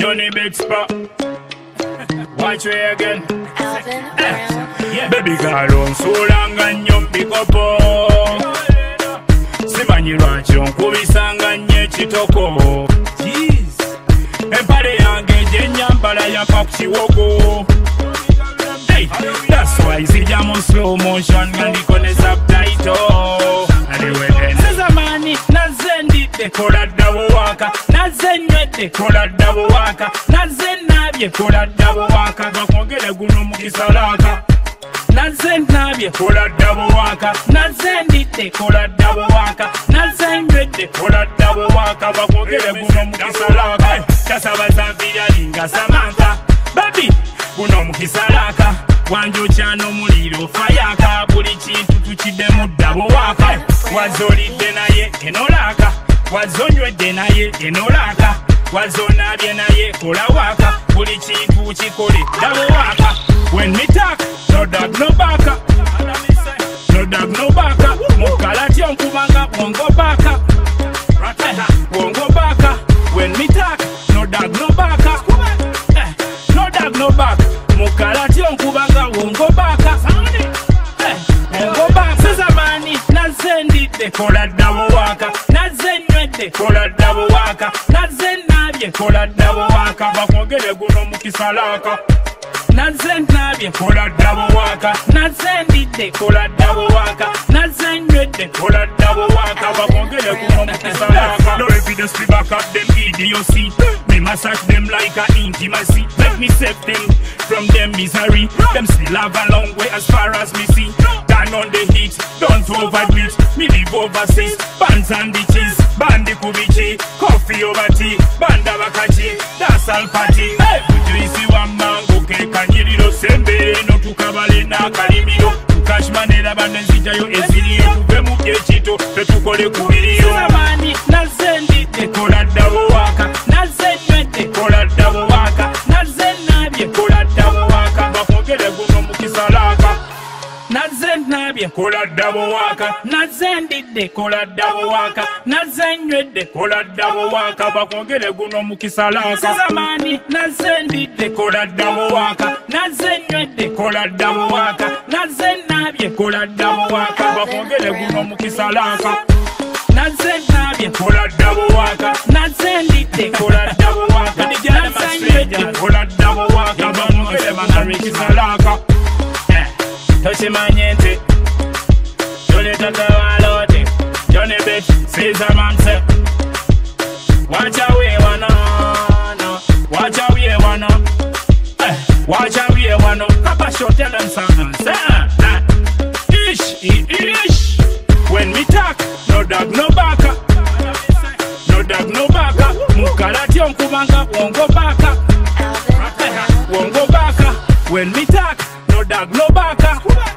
Johnny Big Spot. Watch way again. Alvin Brown. Yeah. Baby girl on so long and you pick up. Simanyi lwaki onkubisanga nnyo ekitoko. Jeez. Empale yange gye nyambala yapa ku kiwogo. Hey, that's why zija mu slow motion nga ndiko ne subtitle. Anyway, sezamani nazze ndidde kola ddabo waka, nazze nywedde kola ddabo waka, nazze nabye kola ddabo waka, bakwogere guno mu kisalaka. Nazze nabye kola ddabo waka, nazze ndidde kola ddabo waka, nazze nywedde kola ddabo waka, bakwogere guno mu kisalaka. Tasabaza viralinga Samantha, baby guno mu kisalaka. Wanjokya n'omuliro fayaka, buli kintu tukiddemu ddabo waka. Wazolidde naye enolaka, wazonywedde naye enolaka, wazonabye naye kola waka, buli kintu kikole ddabo waka. When me talk, no dog no baka, no dog no baka. Mukalati onkubanga wongo baka, wongo baka. When me talk, no dog no baka, no dog no baka. Mukalati onkubanga wongo baka, wongo baka. Sezamani nazze ndidde kola ddabo waka, nazze nywedde kola ddabo waka, nazze nabye kola ddabo waka, bakwogere guno mu kisalaka. Nazze nabye kola ddabo waka, nazze ndidde kola ddabo waka, nazze nywedde kola ddabo waka, bakwogere guno mu kisalaka. No evidence to back up them idiocy. Me massage them like a intimacy. Let me save them from them misery. Them still have a long way as far as me see. Turn on the heat, don't overdo it. Me live overseas, bands and beaches, bandi kubichi, coffee over tea, banda bakachi, that's all party. Hey, isi wa mango kekanyiriro sembe no tukabale na kalimiro tukashmanera banenzijayo eziriyo tuve mu byekito tetukole kubiriyo. Sezamani nazze ndidde kola ddabo waka, nazze nywedde kola ddabo waka, nazze nabye kola ddabo waka, bakwogere guno mu kisalaka. Nazze nabye kola ddabo waka, nazze ndidde kola ddabo waka, nazze nywedde kola ddabo waka, bakwogere guno mu kisalaka. Sezamani nazze ndidde kola ddabo waka, nazze nywedde kola ddabo waka, nazze nabye kola ddabo waka, bakwogere guno mu kisalaka. Nazze nabye kola ddabo waka, nazze ndidde kola ddabo waka, nazze nywedde kola ddabo waka, bakwogere guno mu kisalaka. Toshimanye nti Johnny tatawalote, Johnny bitch Caesar man say watch out we wanna, no. Watch out we wanna, watch out we wanna. Papa show tell them something, say ish, ish. When me talk, no dog no baka, no dog no baka. Mukalati onkubanga wongo baka, wongo baka. When me talk, no dog no baka,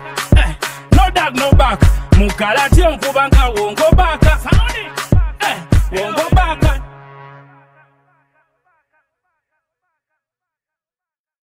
no dog no baka. Mukalati onkubanga wongo baka, wongo baka.